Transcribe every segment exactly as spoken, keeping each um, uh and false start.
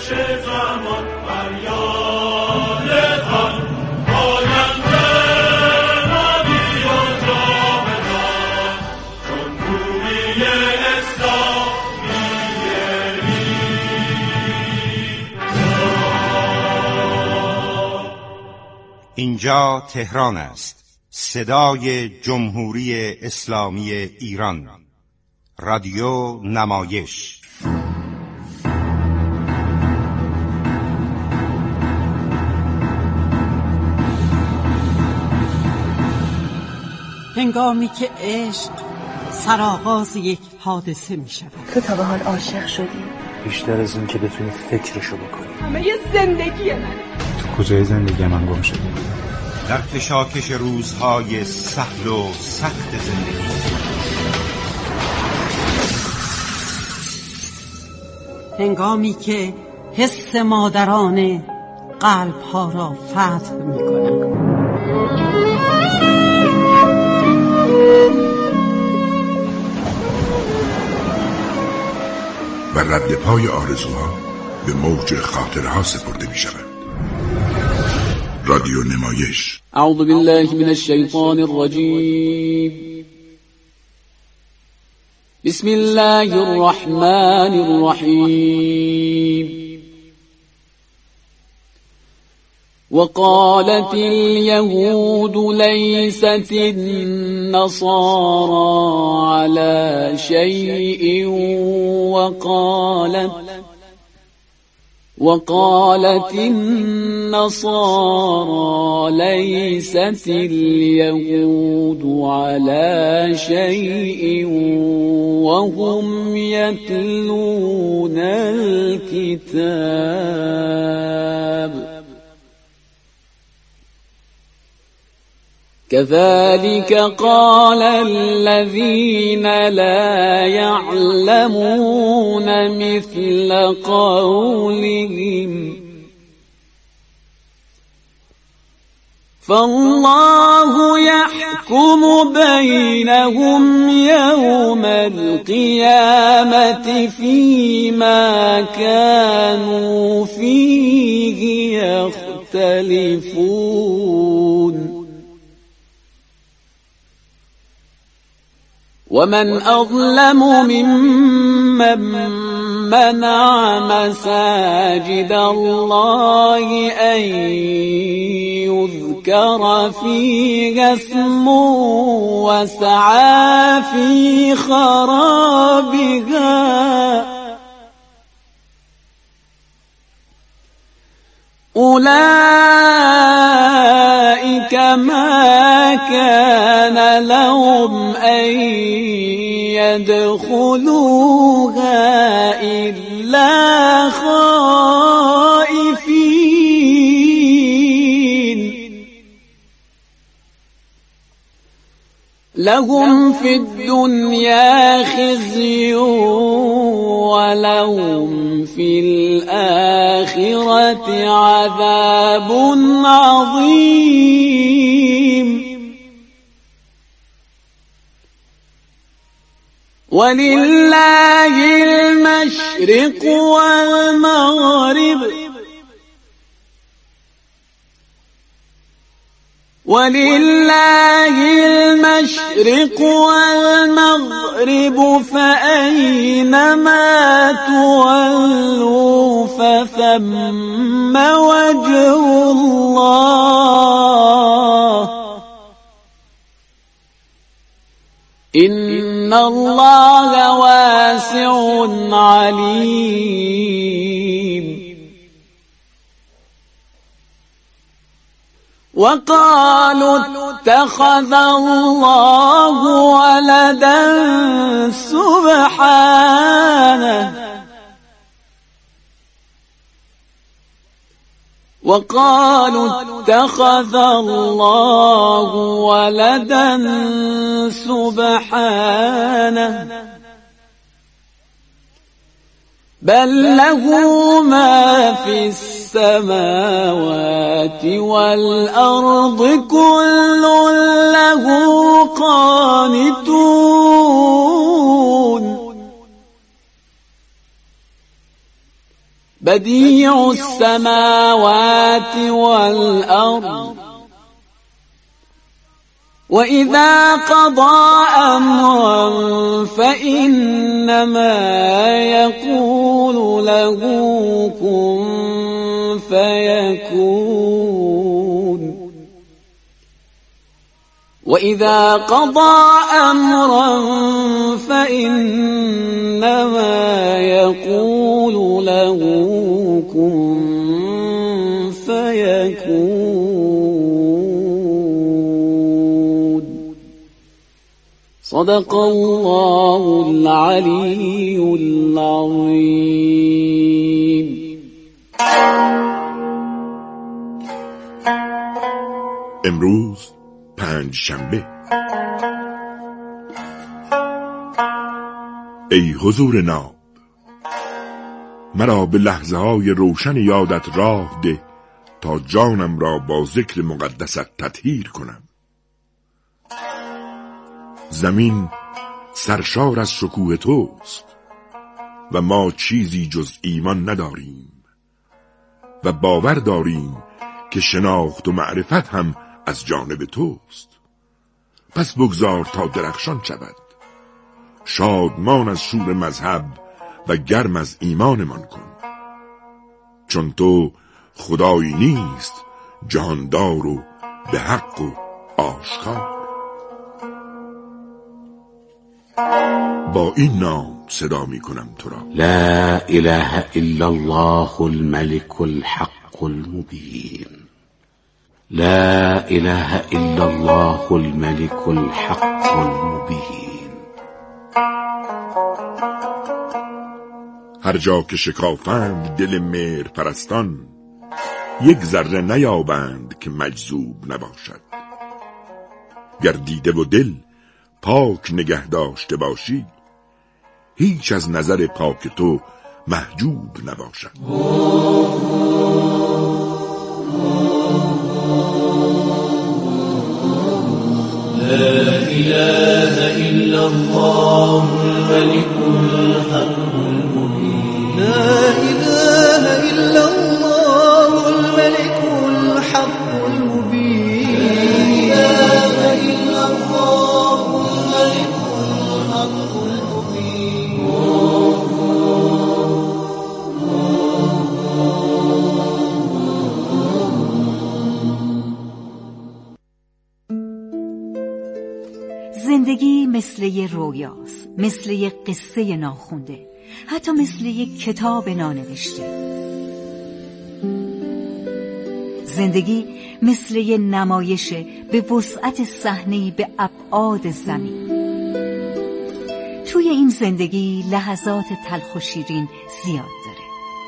اینجا تهران است، صدای جمهوری اسلامی ایران، رادیو نمایش. هنگامی که عشق سرآغاز یک حادثه می شود. تو تا به حال عاشق شدی؟ بیشتر از این که بتونی فکرشو بکنی. همه یه زندگی منه. تو کجای زندگی من گم شدی؟ در کشاکش روزهای سهل و سخت زندگی. هنگامی که حس مادرانه قلب‌ها را فتح می‌کنند. و رد پای آرزوها به موج خاطرها سپرده می شود. رادیو نمایش. اعوذ بالله من الشیطان الرجیم. بسم الله الرحمن الرحیم. وقالت اليهود ليست النصارى على شيء وقالت وقالت النصارى ليست اليهود على شيء وهم يتلون الكتاب كذلك قال الذين لا يعلمون مثل قولهم فالله يحكم بينهم يوم القيامة فيما كانوا فيه يختلفون ومن أظلم ممن منع مساجد الله أن يذكر فيها اسمه وسعى في خرابها أولئك ما كان لهم أن يدخلوها إلا خائفين لهم في الدنيا خزي ولهم في الآخرة عذاب عظيم ولله المشرق والمغرب ولله المشرق والمغرب فأينما تولوا فثم وجه الله إن الله واسع عليم وقالوا اتخذ الله ولدا سبحانه وقالوا اتخذ الله ولدا سبحانه بل له ما في السماوات والأرض كل له قانتون بديع السماوات والأرض وإذا قضى أمرا فإنما يقول له كن فيكون وإذا قضى أمرا فإنما يقول له كن فيكون صدق الله العلي العظيم. امروز پنج شنبه. ای حضور ناب، مرا به لحظه های روشن یادت راه ده تا جانم را با ذکر مقدست تطهیر کنم. زمین سرشار از شکوه توست و ما چیزی جز ایمان نداریم و باور داریم که شناخت و معرفت هم از جانب توست. پس بگذار تا درخشان شود، شادمان از شور مذهب و گرم از ایمانمان کن، چون تو خدایی نیست جهاندار و به حق و آشکار. با این نام صدا می کنم تو را: لا اله الا الله الملك الحق المبين. لا اله الا الله الملك الحق المبين. هر جا که شکافند دل مهر پرستان، یک ذره نیابند که مجذوب نباشد. گر دیده و دل پاک نگه داشته باشی، هیچ از نظر پاک تو محجوب نباشد. لا إله إلا الله الملك الحق المبين. لا إله إلا الله الملك الحق المبين. لا إله إلا الله الملك الحق المبين. زندگی مثل یه رویاست، مثل یه قصه ناخونده، حتی مثل یه کتاب نانوشته. زندگی مثل یه نمایشه به وسعت صحنه‌ای به ابعاد زمین. توی این زندگی لحظات تلخ و شیرین زیاد داره.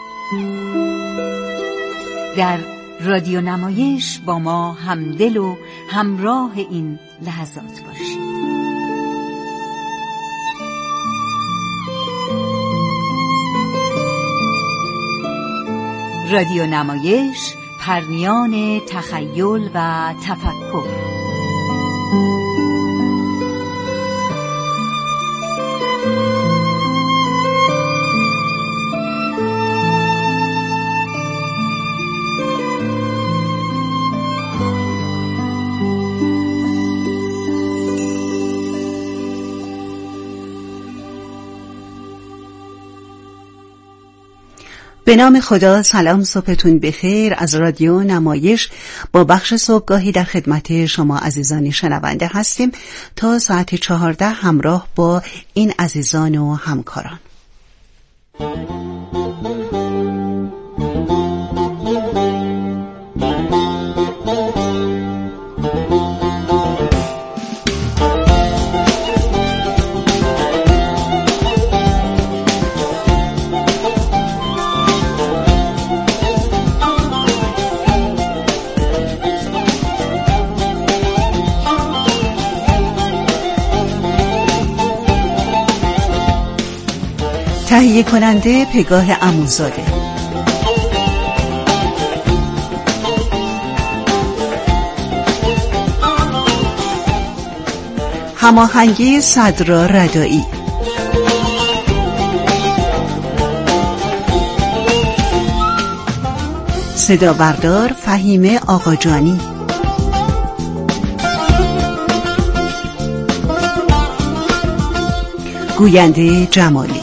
در رادیو نمایش با ما همدل و همراه این لحظات باشید. رادیو نمایش، پرنیان تخیل و تفکر. به نام خدا. سلام، صبحتون بخیر. از رادیو نمایش با بخش صبحگاهی در خدمت شما عزیزان شنونده هستیم تا ساعت چهارده همراه با این عزیزان و همکاران. تهیه کننده پگاه عموزاده. هماهنگی صدرا ردایی. صدا بردار فهیمه آقاجانی، گوینده جمالی.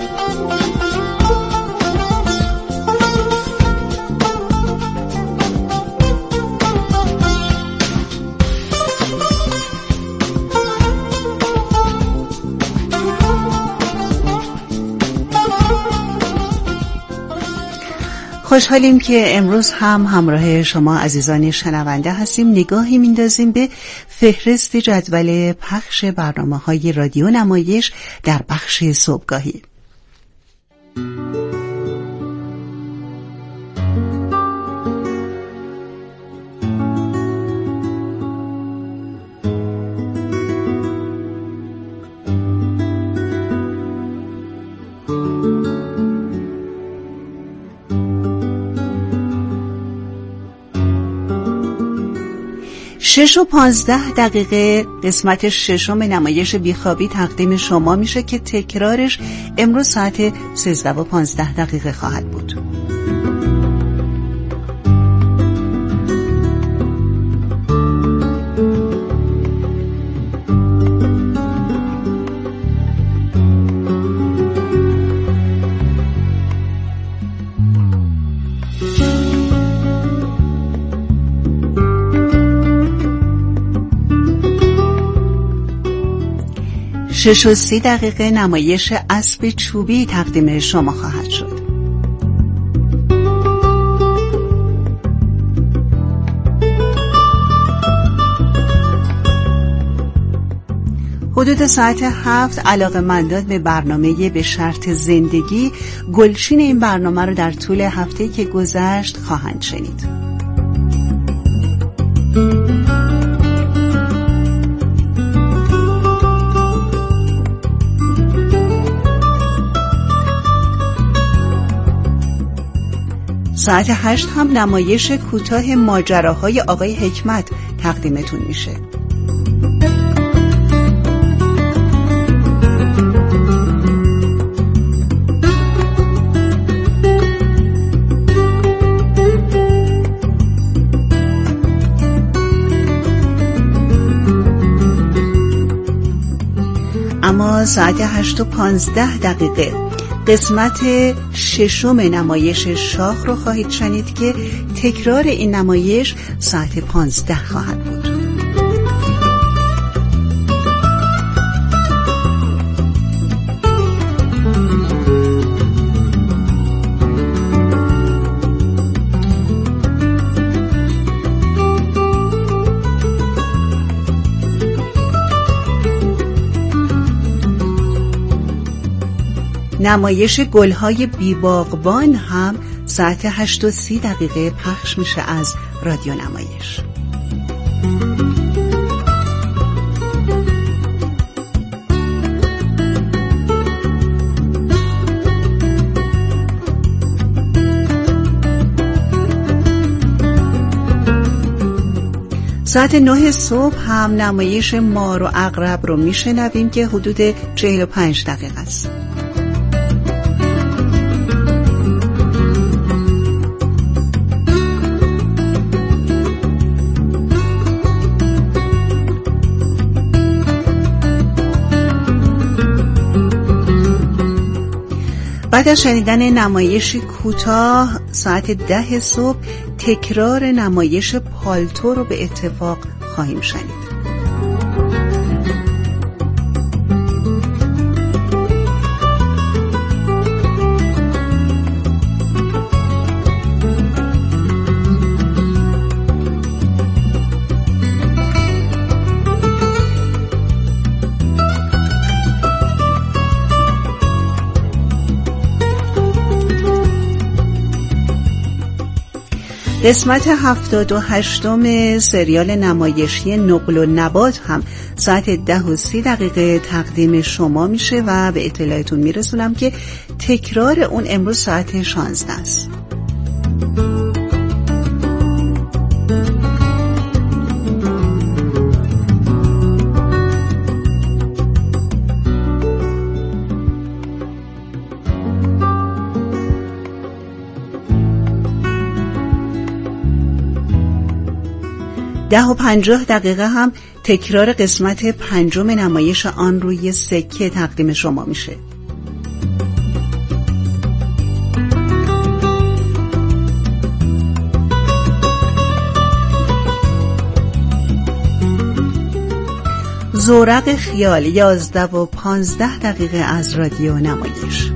خوشحالیم که امروز هم همراه شما عزیزان شنونده هستیم. نگاهی میندازیم به فهرست جدول پخش برنامه‌های رادیو نمایش در بخش صبحگاهی. شش و پانزده دقیقه قسمت ششم نمایش بیخوابی تقدیم شما میشه که تکرارش امروز ساعت سیزده و پانزده دقیقه خواهد بود. شش و سی دقیقه نمایش اسب چوبی تقدیم شما خواهد شد. حدود ساعت هفت علاقه‌مندان به برنامه به شرط زندگی گلچین این برنامه رو در طول هفته‌ای که گذشت خواهند شنید. ساعت هشت هم نمایش کوتاه ماجراهای آقای حکمت تقدیمتون میشه. اما ساعت هشت و پانزده دقیقه قسمت ششم نمایش شاخ رو خواهید شنید که تکرار این نمایش ساعت پانزده خواهد بود. نمایش گلهای بیباغبان هم ساعت هشت و سی دقیقه پخش میشه از رادیو نمایش. ساعت نه صبح هم نمایش مار و عقرب رو میشنویم که حدود چهل و پنج دقیقه است. بعد از شنیدن نمایش کوتاه ساعت ده صبح تکرار نمایش پالتو رو به اتفاق خواهیم شنید. قسمت هفتاد و هشتم سریال نمایشی نقل و نبات هم ساعت ده و سی دقیقه تقدیم شما میشه و به اطلاعتون میرسونم که تکرار اون امروز ساعت شانزده است. ده و پنجاه دقیقه هم تکرار قسمت پنجم نمایش آن روی سکه تقدیم شما میشه. زورق خیال یازده و پانزده دقیقه از رادیو نمایش.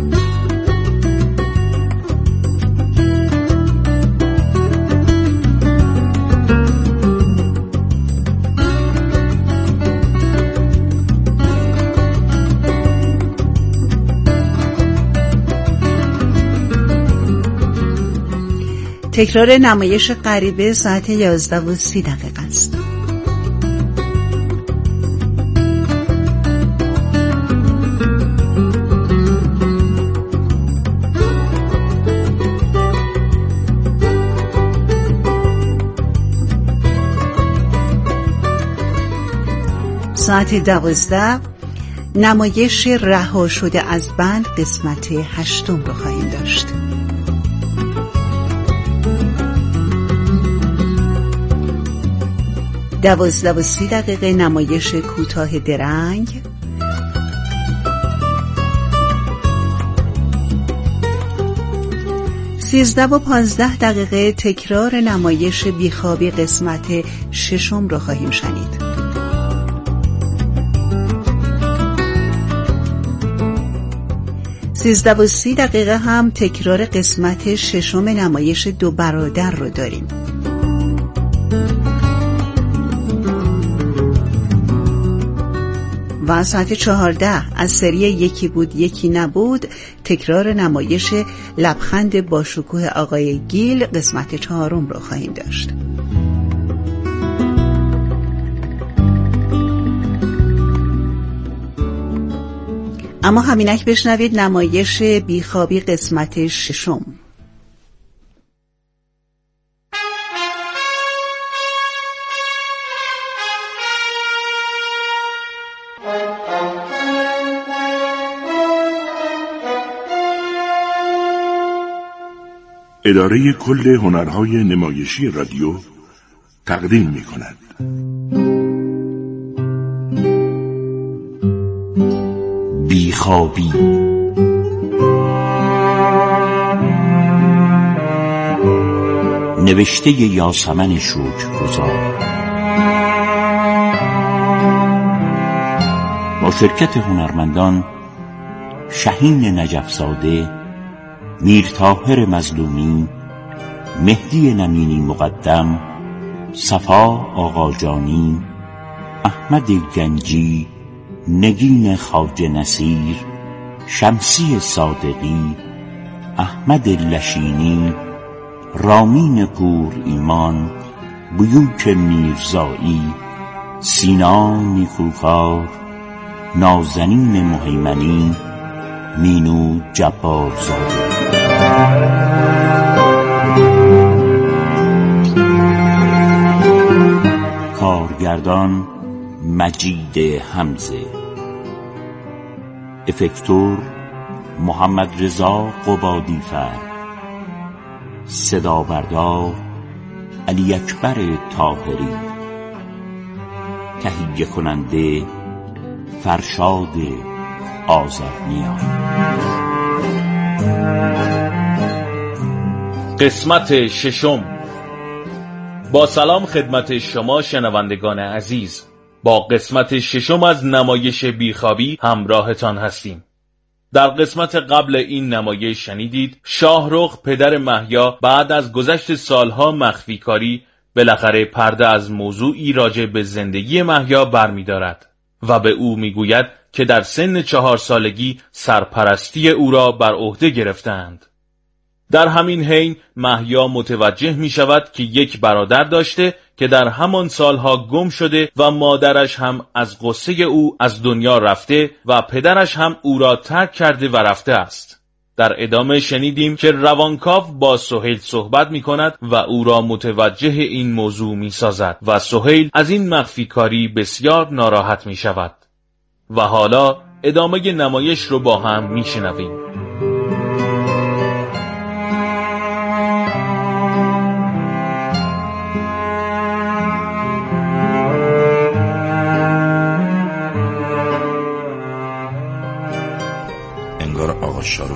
تکرار نمایش غریبه ساعت یازده و سی دقیقه است. ساعت دوازده نمایش رها شده از بند قسمت هشتم رو خواهیم داشت. دوازده و سی دقیقه نمایش کوتاه درنگ. سیزده و پانزده دقیقه تکرار نمایش بیخوابی قسمت ششم رو خواهیم شنید. سیزده و سی دقیقه هم تکرار قسمت ششم نمایش دو برادر رو داریم. و ساعت چهارده از سری یکی بود یکی نبود تکرار نمایش لبخند با شکوه آقای گیل قسمت چهارم رو خواهیم داشت. اما همینک بشنوید نمایش بیخوابی قسمت ششم. اداره کل هنرهای نمایشی رادیو تقدیم می کند. بیخوابی. نوشته یاسمن شکرگزار با شرکت هنرمندان شهین نجفزاده، میر طاهر مظلومی، مهدی نمینی مقدم، صفا آقاجانی، احمد گنجی، نگین خواجه نصیر، شمسی صادقی، احمد لشینی، رامین پور ایمان، بیوک میرزایی، سینا نیکوکار، نازنین مهیمنی، مینو جبارزاده. کارگردان مجید حمزه، افکتور محمد رضا قبادیفر، صدا بردار علی اکبر طاهری، تهیه کننده فرشاد آذرنیا. قسمت ششم. با سلام خدمت شما شنوندگان عزیز، با قسمت ششم از نمایش بیخوابی همراهتان هستیم. در قسمت قبل این نمایش شنیدید شاهرخ پدر مهیا بعد از گذشت سالها مخفی کاری بالاخره پرده از موضوعی راجع به زندگی مهیا برمی‌دارد و به او میگوید که در سن چهار سالگی سرپرستی او را بر عهده گرفتند. در همین حین مهیا متوجه می شود که یک برادر داشته که در همان سالها گم شده و مادرش هم از غصه او از دنیا رفته و پدرش هم او را ترک کرده و رفته است. در ادامه شنیدیم که روانکاو با سهیل صحبت می کند و او را متوجه این موضوع می سازد و سهیل از این مخفی کاری بسیار ناراحت می شود. و حالا ادامه نمایش رو با هم می شنویم.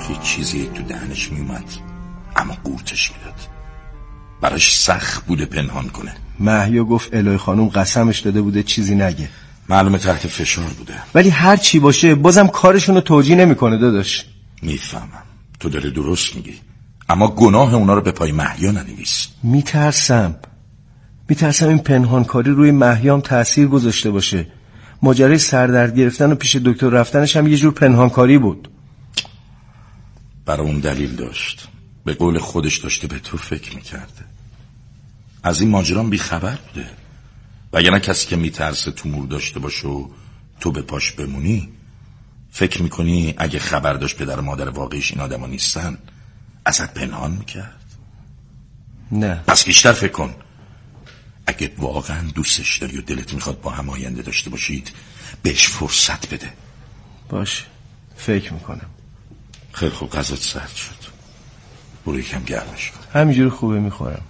یه چیزی تو دهنش میومد اما قورتش میداد. براش سخت بوده پنهان کنه. مهیا گفت الهی خانم قسمش داده بوده چیزی نگه. معلومه تحت فشار بوده. ولی هر چی باشه بازم کارشونو توجیه نمیکنه داداش. میفهمم تو داری درست میگی، اما گناه اونا رو به پای مهیا ننویس. میترسم میترسم این پنهانکاری روی مهیام تأثیر گذاشته باشه. ماجرای سردرد گرفتن و پیش دکتر رفتنش هم یه جور پنهانکاری بود. برای اون دلیل داشت. به قول خودش داشته به تو فکر میکرده. از این ماجرام بیخبر بوده. وگرنه کسی که میترسه تومور داشته باشه و تو به پاش بمونی، فکر میکنی اگه خبر داشت پدر و مادر واقعیش این آدما نیستن ازت پنهان میکرد؟ نه. پس بیشتر فکر کن. اگه واقعا دوستش داری و دلت میخواد با هم آینده داشته باشید بهش فرصت بده. باشه فکر میکنم. خیلی خوب، غذات سرد شد، برو یکم گرمش کن. همینجوری خوبه میخورم.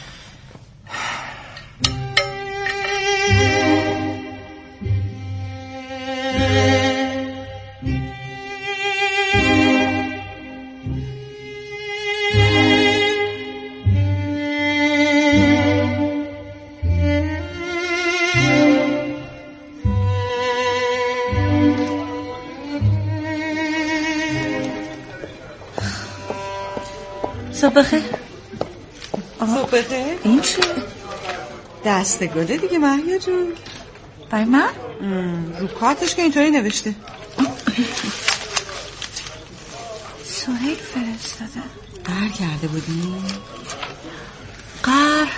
صبح بخیر. صبح بخیر. این چیه؟ دسته گله دیگه مهیا جون. برای من؟ رو کارتش که اینطوری نوشته. سهیل فرستاده. قهر کرده بودی؟ قهر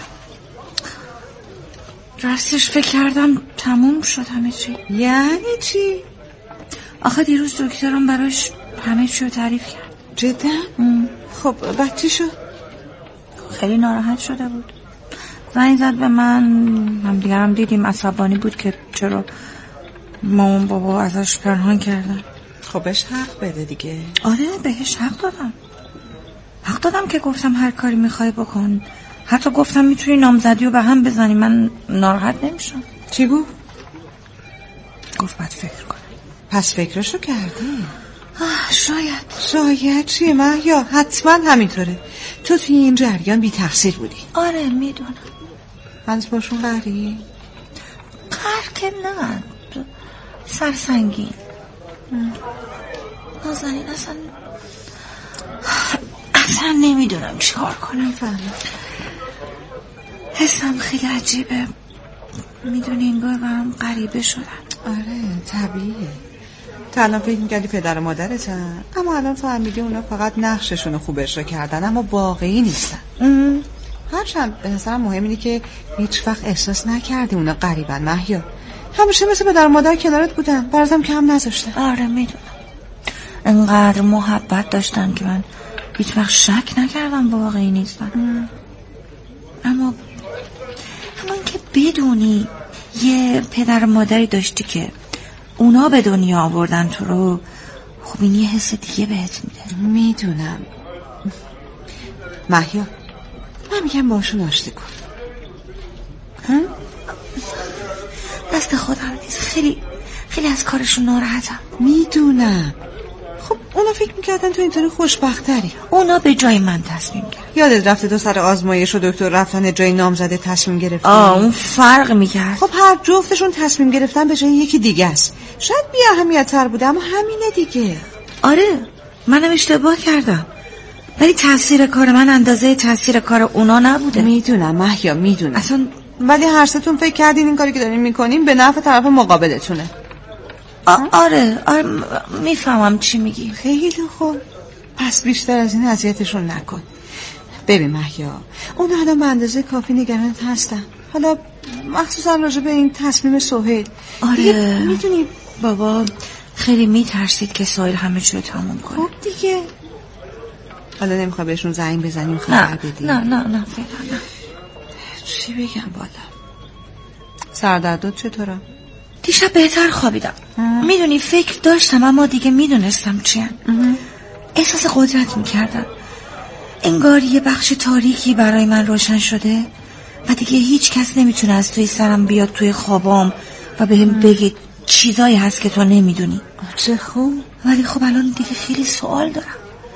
راستش فکر کردم تموم شد همه چی. یعنی چی؟ آخه دیروز دکترم براش همه چی رو تعریف کرد. جدا؟ خب بعد چی شد؟ خیلی ناراحت شده بود. زنگ زد به من، هم دیگه هم دیدیم عصبانی بود که چرا مامان بابا ازش پنهان کردن. خب بهش حق بده دیگه. آره بهش حق دادم. حق دادم که گفتم هر کاری میخوای بکن. حتی گفتم میتونی نامزدی رو به هم بزنی، من ناراحت نمیشم. چی گفت؟ گفت باید فکر کنم. پس فکرشو کردی؟ آه شاید. شاید چیه مهیا؟ حتما همینطوره. تو توی این جریان بی تقصیر بودی. آره میدونم. هنوز باشون قهری؟ قهر که نه، سرسنگین. نازنین اصلا اصلا نمیدونم چی کار کنم. فهمم. حسم خیلی عجیبه. میدونی انگار برام غریبه شدن. آره طبیعیه. تا الان فکر می‌کردی پدر و مادرتن، اما الان فهمیدی اونا فقط نقششون رو خوب اجرا کردن اما واقعی نیستن. هرچند به نظرم مهم اینه که هیچ وقت احساس نکردی اونا غریبن مهیا. همیشه مثل پدر و مادر کنارت بودن، برازم کم نذاشتن. آره میدونم. انقدر محبت داشتن که من هیچ وقت شک نکردم واقعی نیستن. ام. اما اما اینکه بدونی یه پدر و مادری داشتی که اونا به دنیا آوردن تو رو، خب این یه حس دیگه بهت میده. میدونم مهیا، من میگم باشون آشتی کن. هم؟ دست خودم نیست. خیلی خیلی از کارشون ناراحتم. میدونم. خب اونا فکر میکردن تو اینطوری خوشبختری. اونا به جای من تصمیم گرفتن. یادت رفته تو سر آزمایش و دکتر رفتن جای نامزده تصمیم گرفتن؟ آه اون فرق میکرد. خب هر جفتشون تصمیم گرفتن به جای یکی دیگه است. شاید بی اهمیت تر بوده اما همینه دیگه. آره منم اشتباه کردم، ولی تاثیر کار من اندازه تاثیر کار اونا نبوده. میدونم مهیا میدونم اصلا، ولی هر ستون فکر کردین این کاری که دارین میکنین به نفع طرف مقابلتونه. آره آره میفهمم چی میگی. خیلی خوب، پس بیشتر از این اذیتشون نکن. ببین مهیا، اون الان به اندازه کافی نگرانت هستن، حالا مخصوصا راجع به این تصمیم سهیل. آره میدونی بابا خیلی میترسید که سهیل همه چیو تموم کنه. خب دیگه حالا نمیخوای بهشون زنگ بزنیم خبر بدیم؟ نه نه نه فعلا نه. چی بگم بالا؟ سردردت چطوره؟ دیشب بهتر خوابیدم. میدونی فکر داشتم اما دیگه میدونستم چیه. احساس قدرت میکردم، انگار یه بخش تاریکی برای من روشن شده و دیگه هیچ کس نمیتونه از توی سرم بیاد توی خوابام و بهم بگه چیزایی هست که تو نمیدونی. چه خوب. ولی خب الان دیگه خیلی سوال دارم.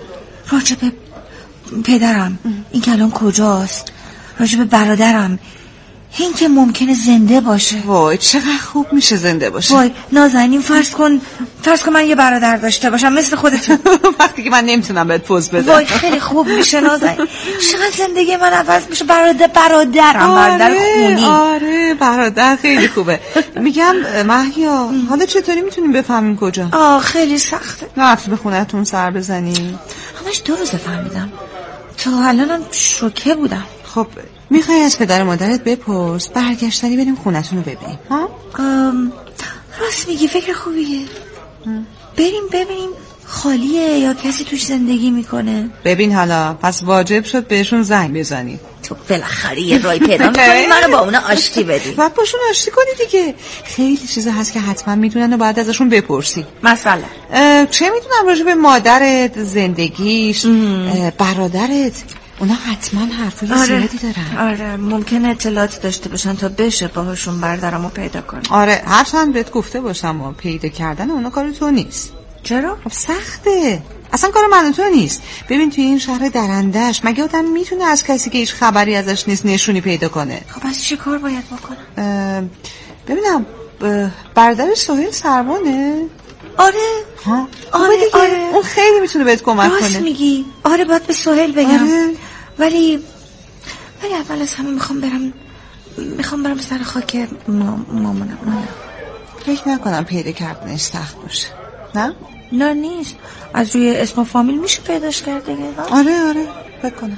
راجب پدرم این که الان کجاست، راجب برادرم این که ممکنه زنده باشه. وای چقدر خوب میشه زنده باشه. وای نازنین فرض کن فرض کن من یه برادر داشته باشم مثل خودتون. وقتی که من نمیتونم بهت پوز بدم. وای خیلی خوب میشه نازنین. چقدر زندگی من عوض میشه. برادر برادرم آره، برادر خونی. آره برادر خیلی خوبه. میگم مهیا حالا چطوری میتونیم بفهمیم کجا؟ آه خیلی سخته. رفتی به خونتون سر بزنی؟ همش دو روزه فهمیدم. تا الانم شوکه بودم. خب میخوای از پدر مادرت بپرس برگشتنی بریم خونتون رو ببینیم ها؟ راست میگی فکر خوبیه. بریم ببینیم خالیه یا کسی توش زندگی میکنه. ببین حالا پس واجب شد بهشون زنگ بزنی. تو بالاخره یه رای پیدا میکنی منو با اونا آشتی بدی. بعد باشون آشتی کنی دیگه. خیلی چیزا هست که حتما میدونن و باید ازشون بپرسی. مثلا چه میدونم راجع به مادرت، زندگیش، برادرت، اونا حتما حرفای آره. زیادی دارن. آره ممکنه اطلاعاتی داشته باشن تا بشه باهاشون برادرمو پیدا کنم. آره هرچند بهت گفته باشم و پیدا کردن اونا کار تو نیست. چرا؟ خب سخته. اصلا کار من و تو نیست. ببین توی این شهر درندش مگه آدم میتونه از کسی که هیچ خبری ازش نیست نشونی پیدا کنه؟ خب از چه کار باید بکنم؟ ببینم برادر سهیل سروانه؟ آره ها آره آره اون خیلی میتونه بهت کمک کنه. راست میگی. آره باید به سهیل بگم. آره. ولی ولی اول از همه میخوام برم میخوام برم سر خاک ما... مامانم. نه فکر نکنم پیدا کردنش سخت باشه. نه؟ نه نیست. از روی اسم و فامیل میشه پیداش کرد دیگه. آره آره فکر کنم.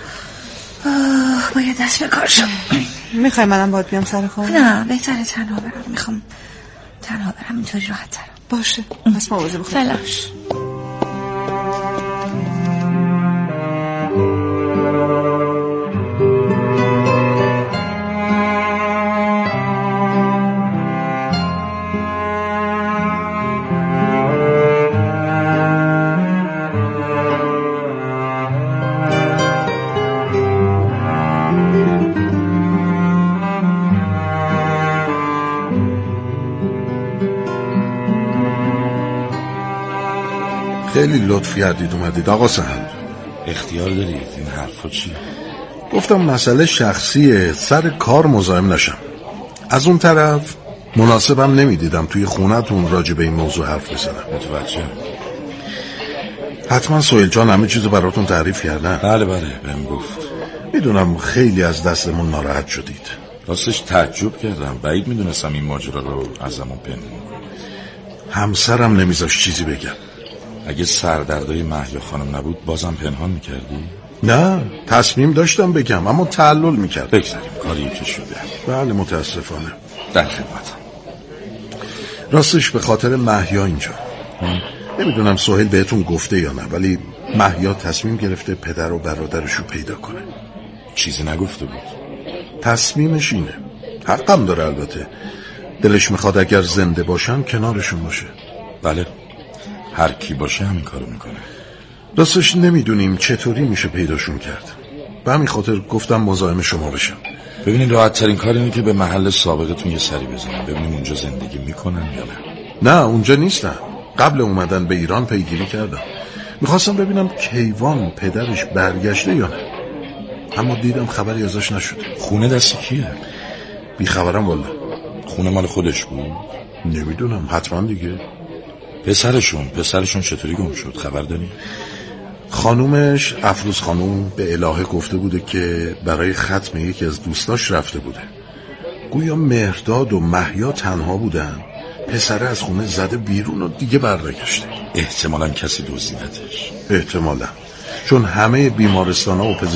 باید دست به کار شم. میخوای منم باید بیام سر خونه؟ نه بهتره تنها برم. میخوام تنها برم اینطوری راحت ترم. باشه پس مواظب خودت باش. خیلی لطف کردید اومدید آقا سهند. اختیار دارید. این حرفا چیه؟ گفتم مسئله شخصیه سر کار مزاحم نشم. از اون طرف مناسبم نمیدیدم توی خونتون راجع به این موضوع حرف بزنم. متوجه. حتما سهیل جان همه چیزو براتون تعریف کردن. بله بله بهم گفت. میدونم خیلی از دستمون ناراحت شدید. راستش تعجب کردم. بعید میدونستم این ماجرا رو ازمون پنهون کنید. همسرم نمیذاش چیزی بگم. اگه سردردای مهیا خانم نبود بازم پنهان میکردی؟ نه تصمیم داشتم بگم اما تعلل میکرد. بگذاریم کاری که شده. بله متاسفانه. در خدمتم. راستش به خاطر مهیا اینجا. نمیدونم سهیل بهتون گفته یا نه ولی مهیا تصمیم گرفته پدر و برادرشو پیدا کنه. چیزی نگفته بود. تصمیمش اینه. حقم داره البته. دلش میخواد اگر زنده باشن کنارشون باشه. بله هر کی باشه همین کارو میکنه. راستش نمیدونیم چطوری میشه پیداشون کرد. به همین خاطر گفتم مزاحم شما بشم. ببینین راحت ترین کار اینه که به محل سابقتون یه سری بزنیم ببینیم اونجا زندگی میکنن یا نه. نه اونجا نیستن. قبل اومدن به ایران پیگیری کردم. میخواستم ببینم کیوان پدرش برگشته یا نه اما دیدم خبری ازش نشد. خونه دست کیه؟ بیخبرم والا. خونه مال خودش بود؟ نمیدونم حتما دیگه. پسرشون پسرشون چطوری گم شد خبر داری؟ خانومش افروز خانوم به الهه گفته بوده که برای ختم یکی از دوستاش رفته بوده. گویا مهرداد و مهیا تنها بودن. پسره از خونه زده بیرون و دیگه برگشته. احتمالاً کسی دزدیدتش. احتمالاً چون همه بیمارستان‌ها و